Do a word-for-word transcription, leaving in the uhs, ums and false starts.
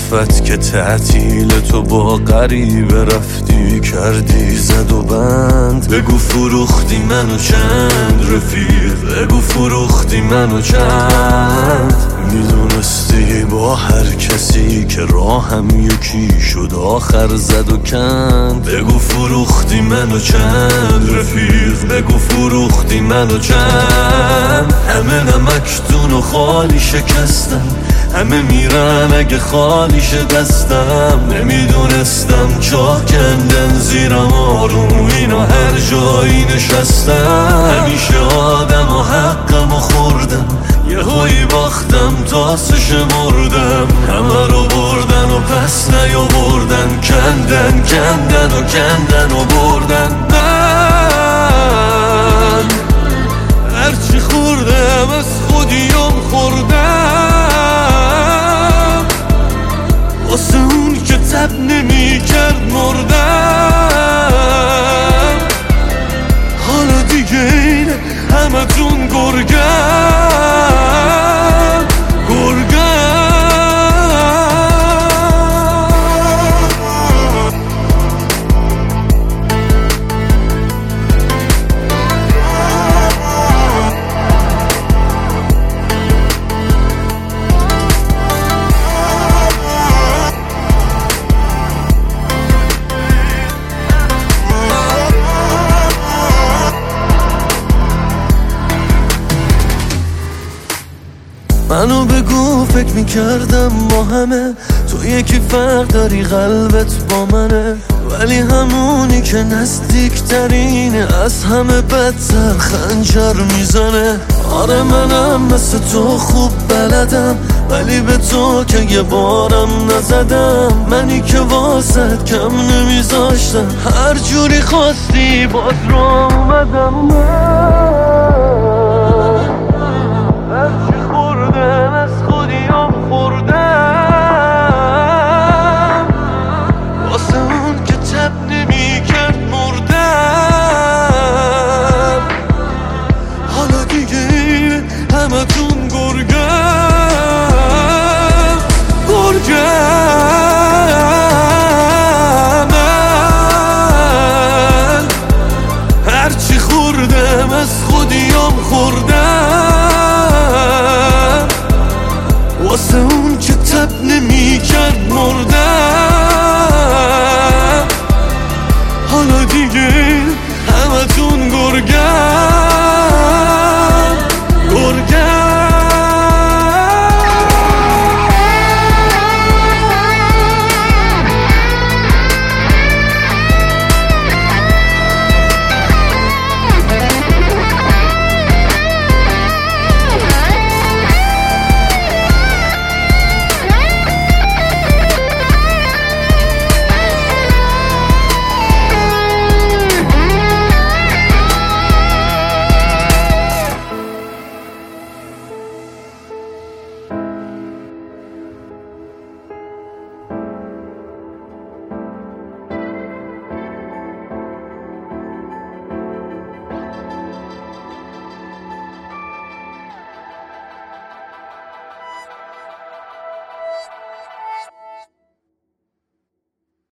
صدفت که تعطیل تو با غریبه رفتی کردی زد و بند. بگو فروختی منو چند رفیق، بگو فروختی منو چند. میدونستی با هر کسی که راهم یکی شد آخر زد و کند. بگو فروختی منو چند رفیق، بگو فروختی منو چند. همه نمکتون و خالی شکستم، همه میرن اگه خالی شه دستم. نمیدونستم چاه کندن زیرم آروم اینا هر جایی نشستم. همیشه آدم و حقم و خوردم، یه هایی باختم تاسش مردم. همه رو بردن و پس نیو بردن، کندن کندن و کندن و بردن. من هرچی خوردم از خودیم خوردم، واسه اون که تب نمی کرد مردم. حالا دیگه اینه همه تون گرگم گرگم. منو بگو فکر میکردم با همه تو یکی فرق داری قلبت با منه، ولی همونی که نزدیکترینه از همه بدتر خنجر میزنه. آره منم مثل تو خوب بلدم، ولی به تو که یه بارم نزدم. منی که واسد کم نمیذاشتم، هر جوری خواستی باز رو اومدم. هرچی خوردم از خودیم خوردم، واسه اون که تب نمی کرد مردم. حالا دیگه همه تون گرگم گرگم. من هرچی خوردم از خودیم خوردم، واسه اون که تب نمی کرد مردم. حالا دیگه همه تون گرگم